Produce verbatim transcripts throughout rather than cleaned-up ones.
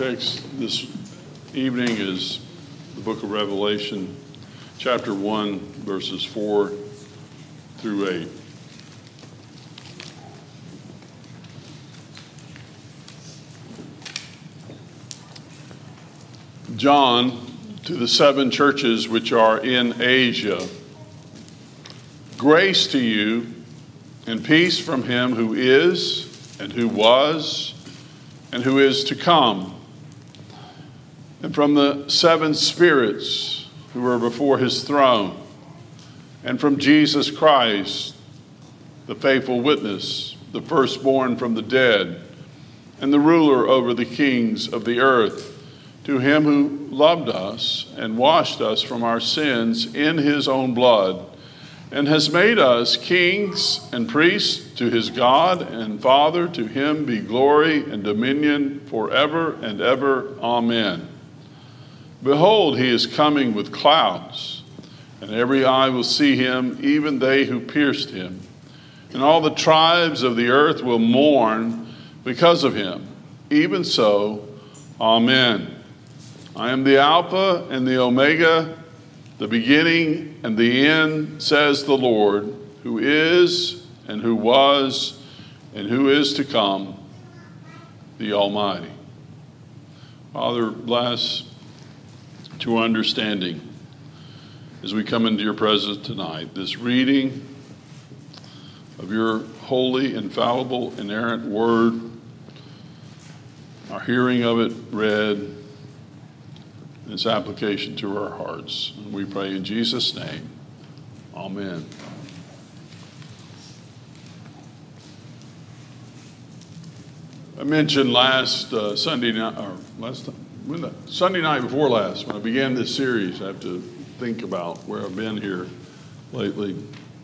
text this evening is the book of Revelation, chapter one, verses four through eight. John, to the seven churches which are in Asia, grace to you and peace from him who is, and who was, and who is to come, and from the seven spirits who are before his throne, and from Jesus Christ, the faithful witness, the firstborn from the dead, and the ruler over the kings of the earth, to him who loved us and washed us from our sins in his own blood, and has made us kings and priests to his God and Father. To him be glory and dominion forever and ever. Amen. Behold, he is coming with clouds, and every eye will see him, even they who pierced him. And all the tribes of the earth will mourn because of him. Even so, Amen. I am the Alpha and the Omega, the beginning and the end, says the Lord, who is and who was and who is to come, the Almighty. Father, bless to our understanding as we come into your presence tonight, this reading of your holy, infallible, inerrant word, our hearing of it read, its application to our hearts. And we pray in Jesus' name. Amen. I mentioned last uh, Sunday night, or last when the, Sunday night before last, when I began this series, I have to think about where I've been here lately,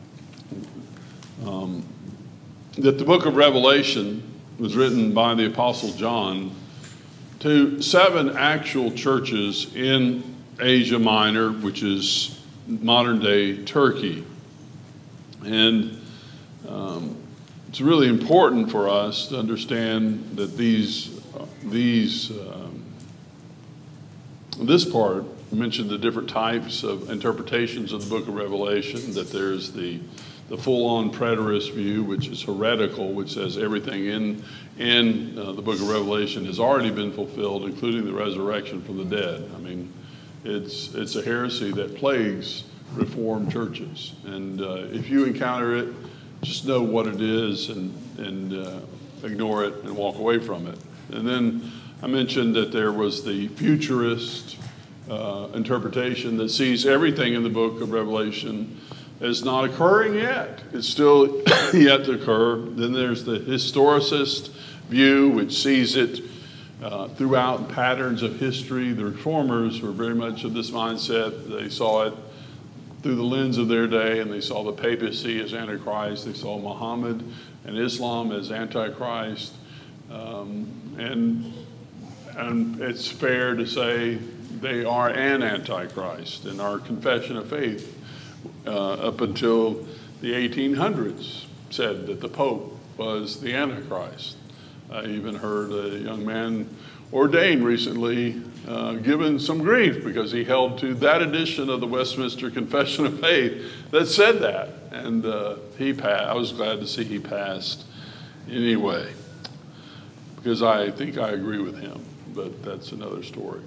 um, that the book of Revelation was written by the Apostle John to seven actual churches in Asia Minor, which is modern-day Turkey. And um, it's really important for us to understand that these, uh, these um, this part mentioned the different types of interpretations of the book of Revelation, that there's the the full-on preterist view, which is heretical, which says everything in in uh, the book of Revelation has already been fulfilled, including the resurrection from the dead. I mean, it's it's a heresy that plagues Reformed churches, and uh, if you encounter it, just know what it is and and uh, ignore it and walk away from it. And then I mentioned that there was the futurist uh, interpretation that sees everything in the book of Revelation is not occurring yet. It's still yet to occur. Then there's the historicist view, which sees it uh, throughout patterns of history. The reformers were very much of this mindset. They saw it through the lens of their day, and they saw the papacy as Antichrist. They saw Muhammad and Islam as Antichrist. Um, and, and it's fair to say they are an Antichrist. In our confession of faith, Uh, up until the eighteen hundreds, said that the Pope was the Antichrist. I even heard a young man ordained recently uh, given some grief because he held to that edition of the Westminster Confession of Faith that said that. And uh, he passed. I was glad to see he passed anyway, because I think I agree with him, but that's another story.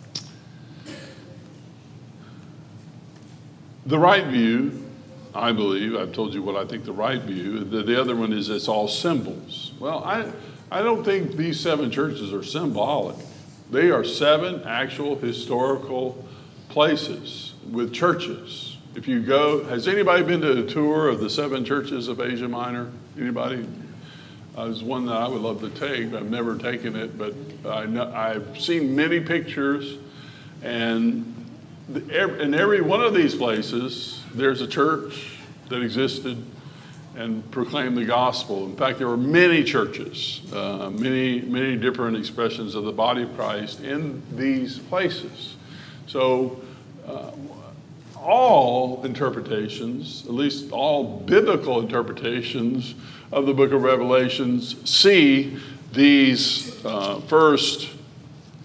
The right view, I believe, I've told you what I think the right view, the, the other one is it's all symbols. Well, I, I don't think these seven churches are symbolic. They are seven actual historical places with churches. If you go, has anybody been to a tour of the seven churches of Asia Minor? Anybody? Uh, it's one that I would love to take. I've never taken it, but I know, I've seen many pictures, and in every one of these places, there's a church that existed and proclaimed the gospel. In fact, there were many churches, uh, many, many different expressions of the body of Christ in these places. So uh, all interpretations, at least all biblical interpretations of the book of Revelations, see these uh, first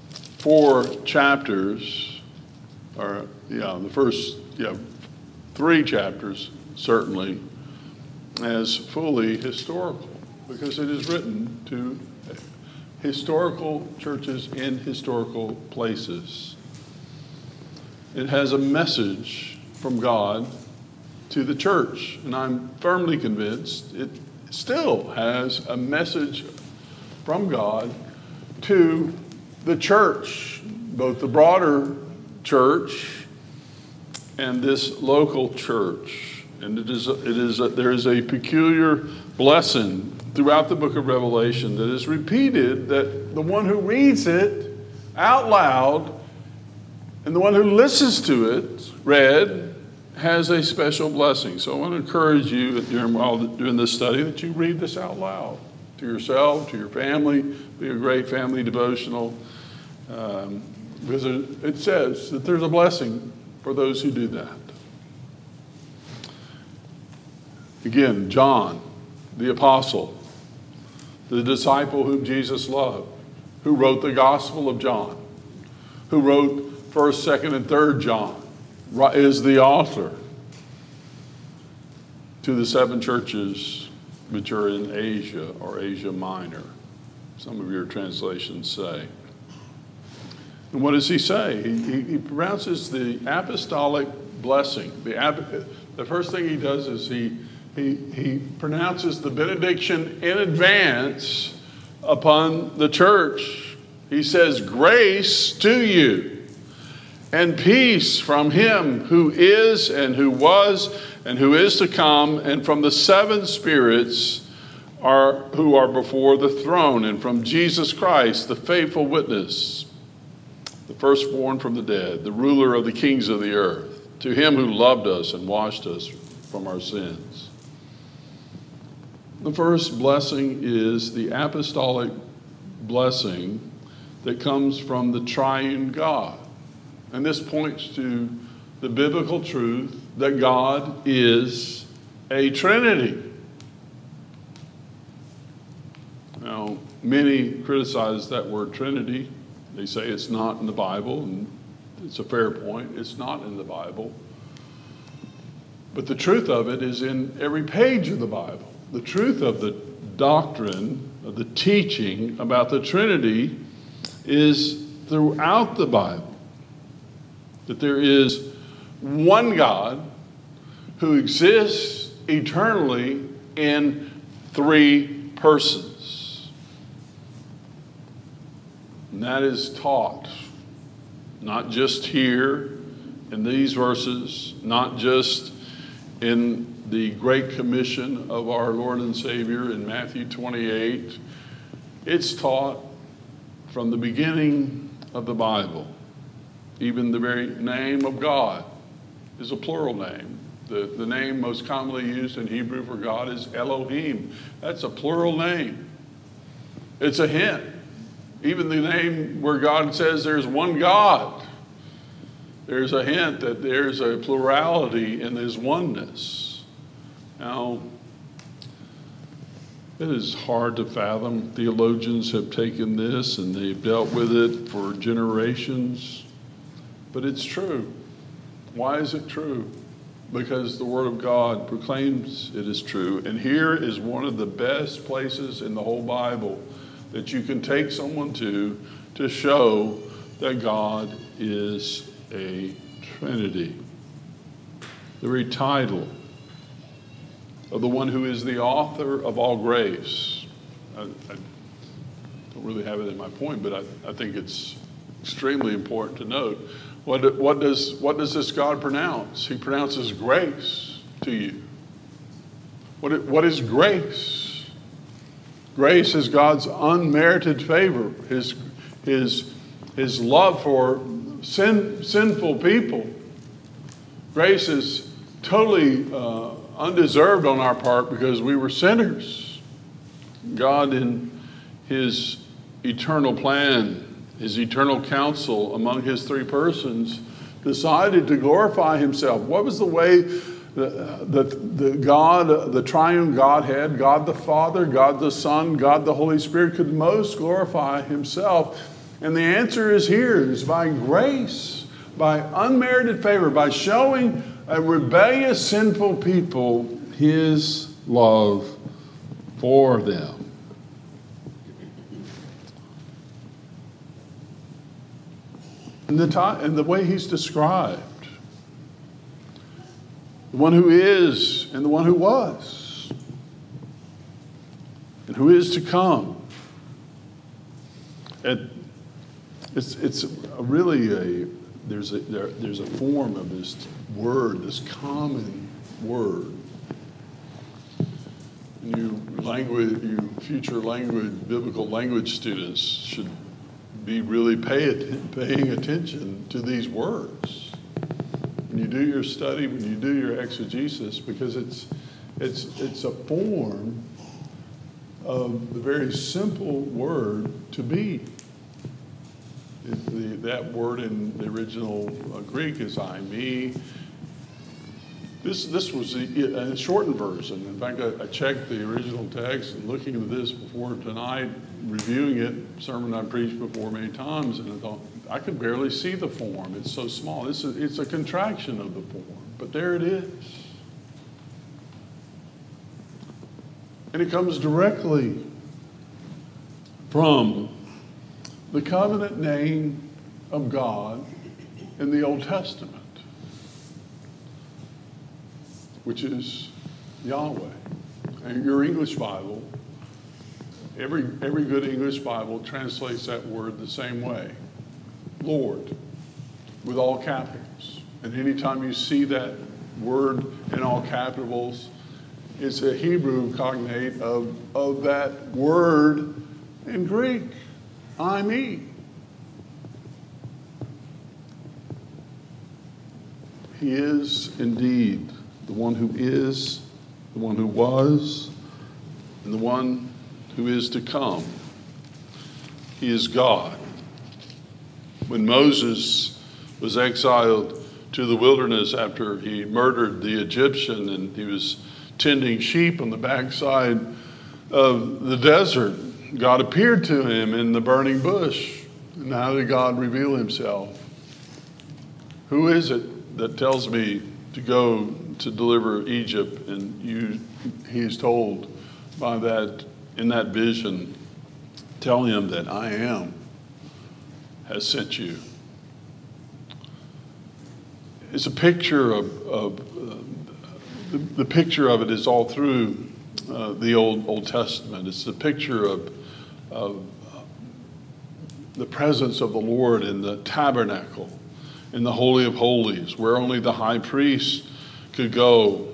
four chapters, or yeah, the first yeah, three chapters certainly, as fully historical, because it is written to historical churches in historical places. It has a message from God to the church, and I'm firmly convinced it still has a message from God to the church, both the broader church and this local church. And it is, it is a, there is a peculiar blessing throughout the book of Revelation that is repeated, that the one who reads it out loud and the one who listens to it read has a special blessing. So I want to encourage you during, while doing this study that you read this out loud to yourself, to your family. Be a great family devotional, um, because it, it says that there's a blessing for those who do that. Again, John, the apostle, the disciple whom Jesus loved, who wrote the Gospel of John, who wrote first, second, and third John, is the author to the seven churches which are in Asia or Asia Minor, some of your translations say. And what does he say? He, he, he pronounces the apostolic blessing. The, the first thing he does is he, he, he pronounces the benediction in advance upon the church. He says, grace to you and peace from him who is and who was and who is to come, and from the seven spirits are, who are before the throne, and from Jesus Christ, the faithful witness, the firstborn from the dead, the ruler of the kings of the earth, to him who loved us and washed us from our sins. The first blessing is the apostolic blessing that comes from the triune God. And this points to the biblical truth that God is a Trinity. Now, many criticize that word Trinity. They say it's not in the Bible, and it's a fair point. It's not in the Bible. But the truth of it is in every page of the Bible. The truth of the doctrine, of the teaching about the Trinity is throughout the Bible. That there is one God who exists eternally in three persons. And that is taught not just here in these verses, not just in the Great Commission of our Lord and Savior in Matthew twenty-eight. It's taught from the beginning of the Bible. Even the very name of God is a plural name. The, the name most commonly used in Hebrew for God is Elohim. That's a plural name. It's a hint. Even the name where God says there's one God, there's a hint that there's a plurality in his oneness. Now, it is hard to fathom. Theologians have taken this and they've dealt with it for generations. But it's true. Why is it true? Because the Word of God proclaims it is true. And here is one of the best places in the whole Bible that you can take someone to to show that God is a Trinity. The very title of the one who is the author of all grace. I, I don't really have it in my point, but I, I think it's extremely important to note. What, what, does, what does this God pronounce? He pronounces grace to you. What, what is grace? Grace is God's unmerited favor, his, his, his love for sin, sinful people. Grace is totally uh, undeserved on our part because we were sinners. God, in his eternal plan, his eternal counsel among his three persons, decided to glorify himself. What was the way that the, the God, the triune Godhead, God the Father, God the Son, God the Holy Spirit could most glorify himself? And the answer is here, is by grace, by unmerited favor, by showing a rebellious, sinful people his love for them. And the, time, and the way he's described, the one who is and the one who was, and who is to come. And it's it's a really a there's a there, there's a form of this word, this common word. And you language, you future language, biblical language students should be really pay, paying attention to these words when you do your study, when you do your exegesis, because it's it's it's a form of the very simple word to be. It, the, that word in the original uh, Greek is I, me. This this was a, a shortened version. In fact, I, I checked the original text and looking at this before tonight, reviewing it, sermon I preached before many times, and I thought, I could barely see the form. It's so small. It's a, it's a contraction of the form, but there it is. And it comes directly from the covenant name of God in the Old Testament, which is Yahweh. And your English Bible, every, every good English Bible translates that word the same way. Lord, with all capitals. And anytime you see that word in all capitals, it's a Hebrew cognate of, of that word in Greek, I, me. He is indeed the one who is, the one who was, and the one who is to come. He is God. When Moses was exiled to the wilderness after he murdered the Egyptian and he was tending sheep on the backside of the desert, God appeared to him in the burning bush. And how did God reveal himself? Who is it that tells me to go to deliver Egypt? And you, he is told by that, in that vision, tell him that I am has sent you. It's a picture of, of uh, the, the picture of it is all through uh, the Old Old Testament. It's the picture of, of uh, the presence of the Lord in the tabernacle, in the Holy of Holies, where only the high priest could go.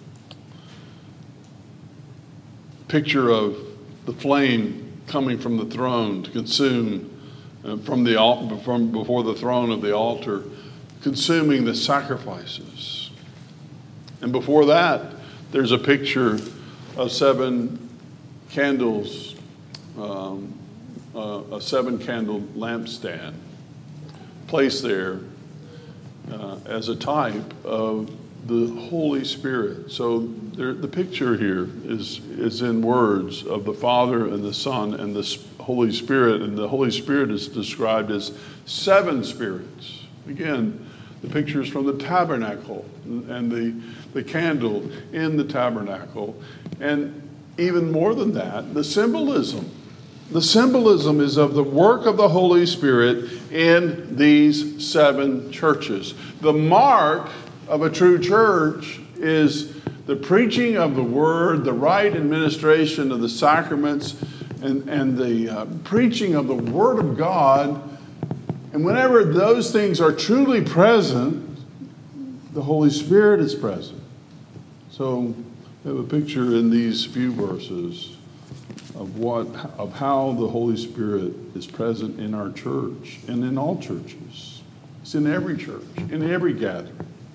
Picture of the flame coming from the throne to consume uh, from the from before the throne of the altar, consuming the sacrifices. And before that, there's a picture of seven candles, um, uh, a seven candle lampstand placed there uh, as a type of the Holy Spirit. So there, the picture here is, is in words of the Father and the Son and the Holy Spirit. And the Holy Spirit is described as seven spirits. Again, the picture is from the tabernacle and the, the candle in the tabernacle. And even more than that, the symbolism. The symbolism is of the work of the Holy Spirit in these seven churches. The mark of a true church is the preaching of the word, the right administration of the sacraments, and, and the uh, preaching of the word of God. And whenever those things are truly present, the Holy Spirit is present. So we have a picture in these few verses of what, of how the Holy Spirit is present in our church and in all churches. It's in every church, in every gathering.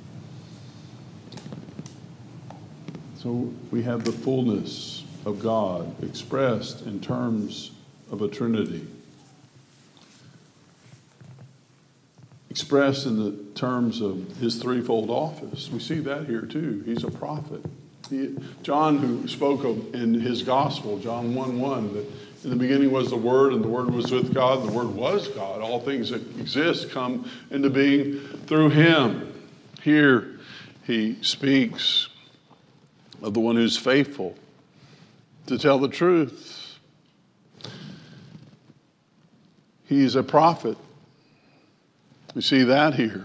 So we have the fullness of God expressed in terms of a Trinity. Expressed in the terms of his threefold office. We see that here too. He's a prophet. He, John, who spoke of in his gospel, John one one, that In the beginning was the Word, and the Word was with God, and the Word was God. All things that exist come into being through him. Here he speaks of the one who's faithful to tell the truth. He's a prophet. We see that here.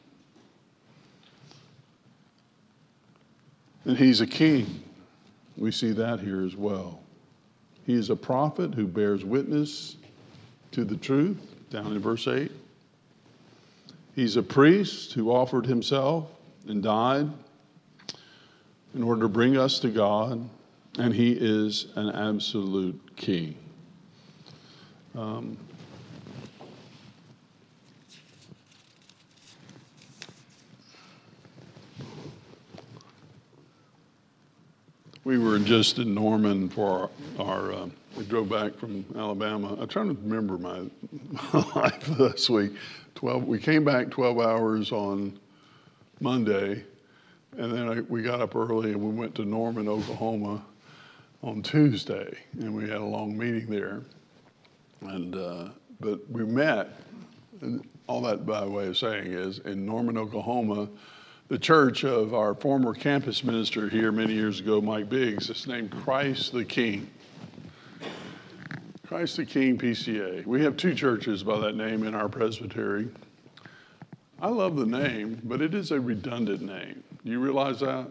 And he's a king. We see that here as well. He is a prophet who bears witness to the truth, down in verse eight. He's a priest who offered himself and died in order to bring us to God, and he is an absolute king. Um, We were just in Norman for our, our uh, we drove back from Alabama. I'm trying to remember my, my life this week. twelve, we came back twelve hours on Monday, and then I, we got up early and we went to Norman, Oklahoma on Tuesday, and we had a long meeting there. And uh, but we met, and all that by way of saying is, in Norman, Oklahoma, the church of our former campus minister here many years ago, Mike Biggs, is named Christ the King. Christ the King P C A. We have two churches by that name in our presbytery. I love the name, but it is a redundant name. Do you realize that?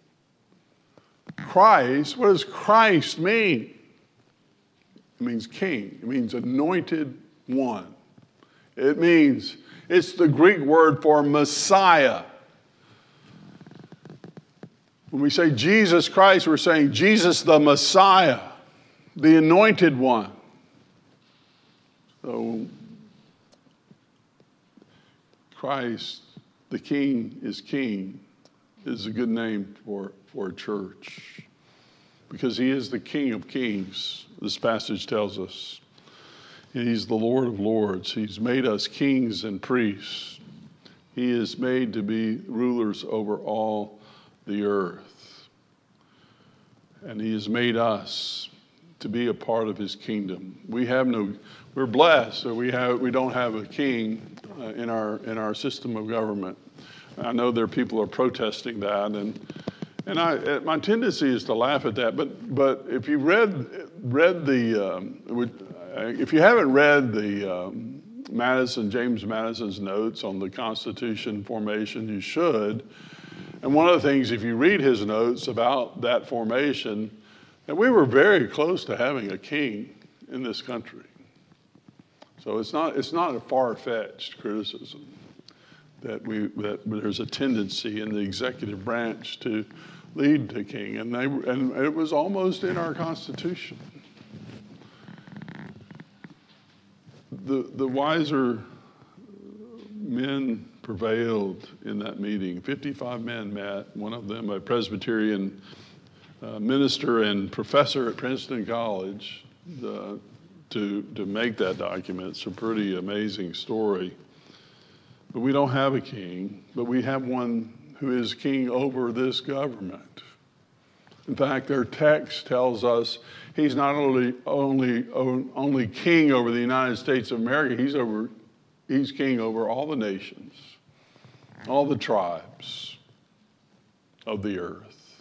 Christ, what does Christ mean? It means king. It means anointed one. It means, it's the Greek word for Messiah. When we say Jesus Christ, we're saying Jesus the Messiah, the anointed one. So, Christ, the King is King, is a good name for, for a church, because he is the King of Kings, this passage tells us. And he's the Lord of Lords. He's made us kings and priests. He is made to be rulers over all the earth. And he has made us to be a part of his kingdom. We have no, we're blessed, so we have we don't have a king uh, in our in our system of government. I know there are people who are protesting that, and and I my tendency is to laugh at that. But but if you read read the um, if you haven't read the um, Madison James Madison's notes on the Constitution formation, you should. And one of the things, if you read his notes about that formation, that we were very close to having a king in this country. So it's not it's not a far-fetched criticism that we that there's a tendency in the executive branch to lead to king, and they and it was almost in our Constitution. The the wiser men prevailed in that meeting. fifty-five men met, one of them a Presbyterian uh, minister and professor at Princeton College, the, to, to make that document. It's a pretty amazing story. But we don't have a king, but we have one who is king over this government. In fact, their text tells us he's not only, only, only king over the United States of America, he's over He's king over all the nations, all the tribes of the earth.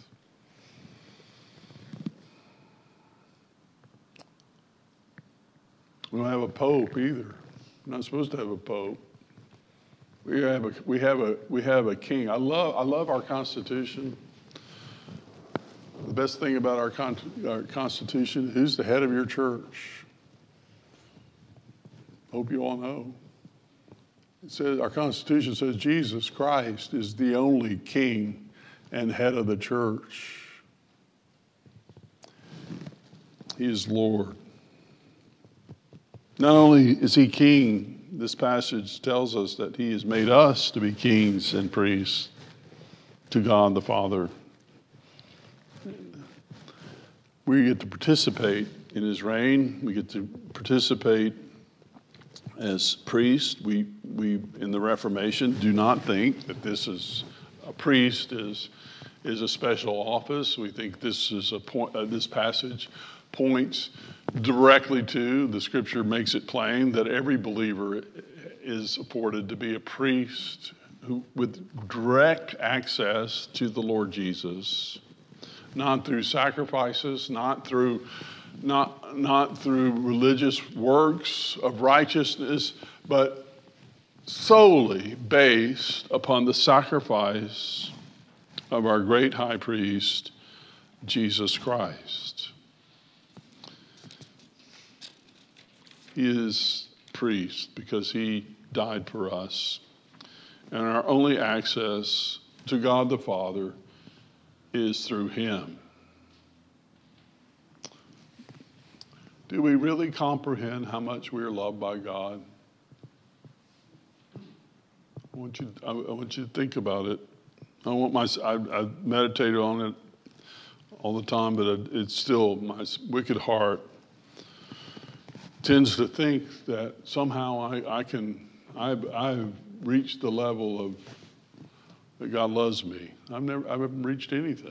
We don't have a pope either. We're not supposed to have a pope. We have a we have a we have a king. I love I love our Constitution. The best thing about our, con- our Constitution, who's the head of your church? Hope you all know. It says, our Constitution says Jesus Christ is the only king and head of the church. He is Lord. Not only is he king, this passage tells us that he has made us to be kings and priests to God the Father. We get to participate in his reign. We get to participate as priests. We, we in the Reformation do not think that this is a priest is, is a special office. We think this is a point, uh, this passage points directly to, the scripture makes it plain that every believer is afforded to be a priest who, with direct access to the Lord Jesus, not through sacrifices, not through not, not through religious works of righteousness, but solely based upon the sacrifice of our great high priest, Jesus Christ. He is priest because he died for us. And our only access to God the Father is through him. Do we really comprehend how much we are loved by God? I want you, I, I want you to think about it. I want my, I, I meditated on it all the time, but it's still, my wicked heart tends to think that somehow I, I can, I've, I've reached the level of that God loves me. I've never, I haven't reached anything.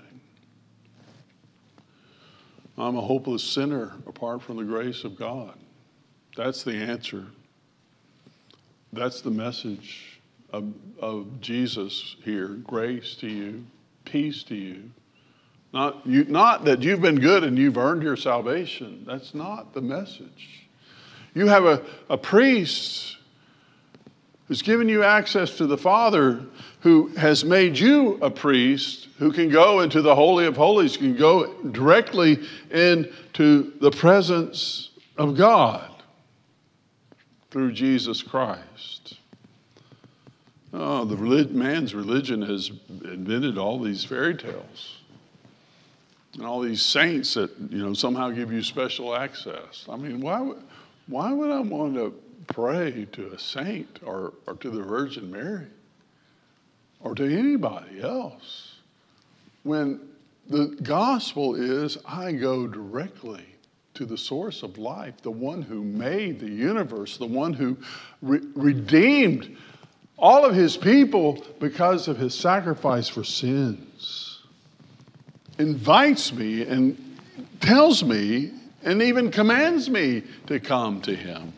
I'm a hopeless sinner apart from the grace of God. That's the answer. That's the message of, of Jesus here. Grace to you, peace to you. Not, you. Not that you've been good and you've earned your salvation. That's not the message. You have a, a priest who's given you access to the Father, who has made you a priest, who can go into the Holy of Holies, can go directly into the presence of God through Jesus Christ. Oh, the relig- man's religion has invented all these fairy tales and all these saints that, you know, somehow give you special access. I mean, why would, why would I want to pray to a saint or, or to the Virgin Mary or to anybody else when the gospel is I go directly to the source of life, the one who made the universe, the one who re- redeemed all of his people because of his sacrifice for sins, invites me and tells me and even commands me to come to him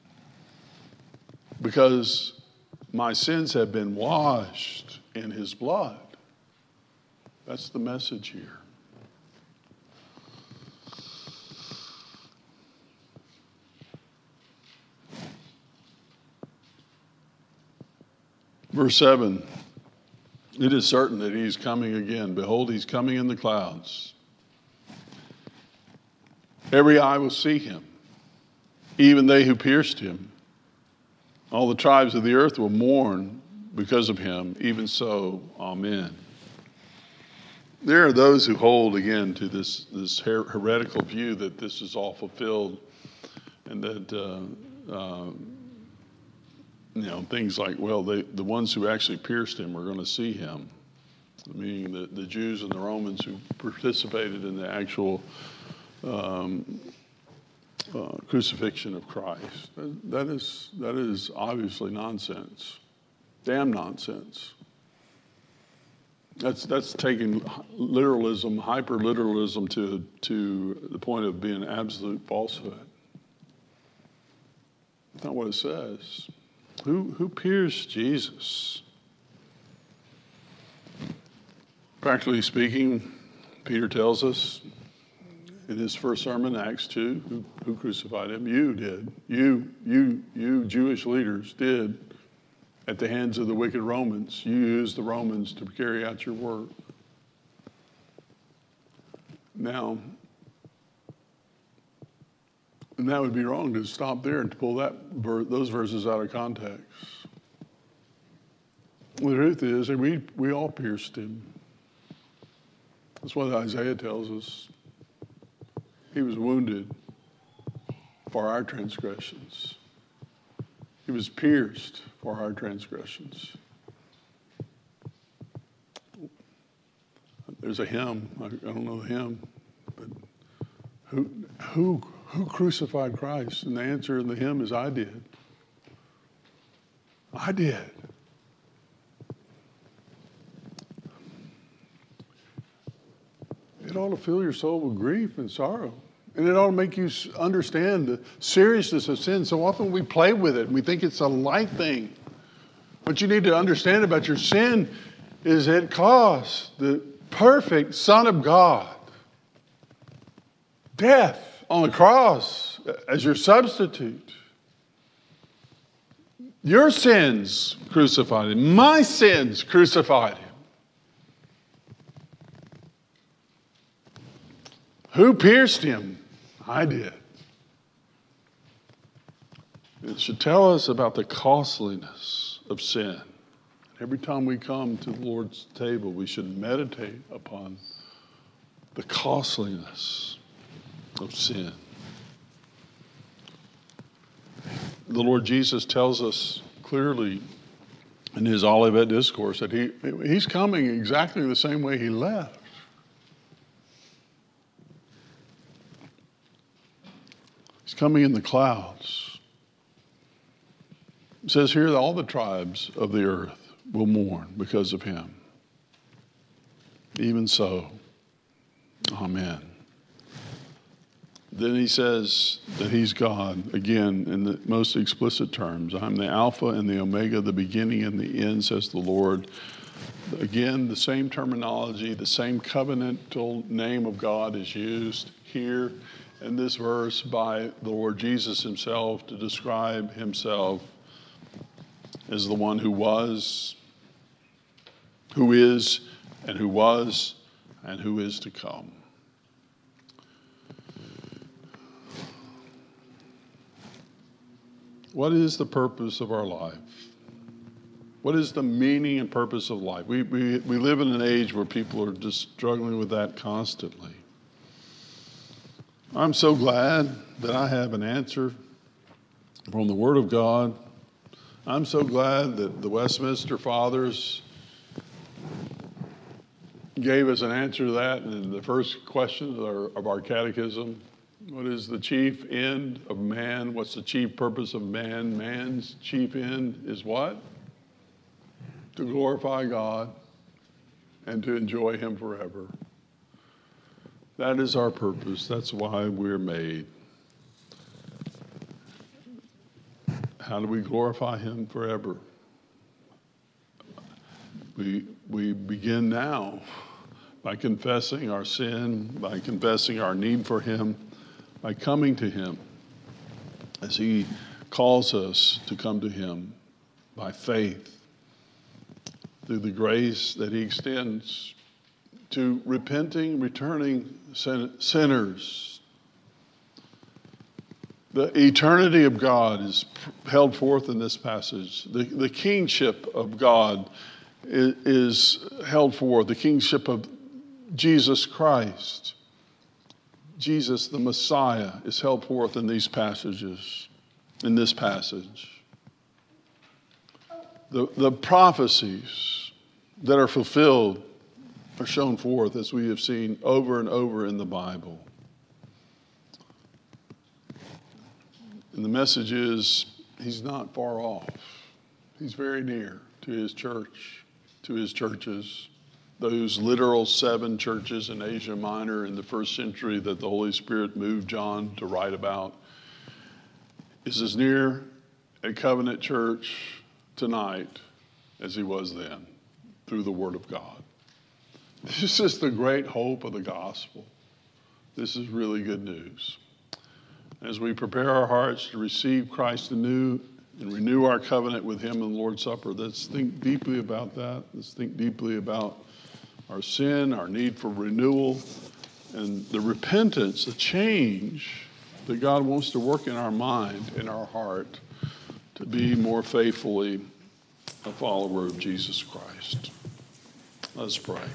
because my sins have been washed in his blood. That's the message here. Verse seven, it is certain that he's coming again. Behold, he's coming in the clouds. Every eye will see him, even they who pierced him. All the tribes of the earth will mourn because of him. Even so, amen. There are those who hold, again, to this, this her- heretical view that this is all fulfilled and that, uh, uh, you know, things like, well, they, the ones who actually pierced him are going to see him, meaning the, the Jews and the Romans who participated in the actual um, uh, crucifixion of Christ. That, that is, that is obviously nonsense. Damn nonsense. That's that's taking literalism, hyper-literalism to, to the point of being absolute falsehood. That's not what it says. Who, who pierced Jesus? Practically speaking, Peter tells us in his first sermon, Acts two, who, who crucified him? You did. You, you, you Jewish leaders did. At the hands of the wicked Romans. You used the Romans to carry out your work. Now, and that would be wrong to stop there and to pull that those verses out of context. The truth is that we, we all pierced him. That's what Isaiah tells us. He was wounded for our transgressions. He was pierced for our transgressions. There's a hymn. I, I don't know the hymn, but who who who crucified Christ? And the answer in the hymn is I did. I did. It ought to fill your soul with grief and sorrow And it ought to make you understand the seriousness of sin. So often we play with it and we think it's a light thing. What you need to understand about your sin is it cost the perfect Son of God death on the cross as your substitute. Your sins crucified him. My sins crucified him. Who pierced him? I did. It should tell us about the costliness of sin. Every time we come to the Lord's table, we should meditate upon the costliness of sin. The Lord Jesus tells us clearly in his Olivet Discourse that he, he's coming exactly the same way he left. He's coming in the clouds. It says here that all the tribes of the earth will mourn because of him. Even so, amen. Then he says that he's God, again, in the most explicit terms. I'm the Alpha and the Omega, the beginning and the end, says the Lord. Again, the same terminology, the same covenantal name of God is used here in this verse by the Lord Jesus himself to describe himself as the one who was, who is, and who was, and who is to come. What is the purpose of our life? What is the meaning and purpose of life? We, we, we live in an age where people are just struggling with that constantly. I'm so glad that I have an answer from the Word of God. I'm so glad that the Westminster Fathers gave us an answer to that in the first question of our, of our catechism. What is the chief end of man? What's the chief purpose of man? Man's chief end is what? To glorify God and to enjoy him forever. That is our purpose. That's why we're made. How do we glorify him forever? We, we begin now by confessing our sin, by confessing our need for him, by coming to him as he calls us to come to him by faith through the grace that he extends to repenting, returning sin- sinners. The eternity of God is held forth in this passage. The, the kingship of God is, is held forth, the kingship of Jesus Christ. Jesus, the Messiah, is held forth in these passages, in this passage. The, the prophecies that are fulfilled are shown forth, as we have seen over and over in the Bible. And the message is, he's not far off. He's very near to his church, to his churches. Those literal seven churches in Asia Minor in the first century that the Holy Spirit moved John to write about is as near a covenant church tonight as he was then through the Word of God. This is the great hope of the gospel. This is really good news. As we prepare our hearts to receive Christ anew and renew our covenant with him in the Lord's Supper, let's think deeply about that. Let's think deeply about our sin, our need for renewal, and the repentance, the change that God wants to work in our mind, in our heart, to be more faithfully a follower of Jesus Christ. Let's pray.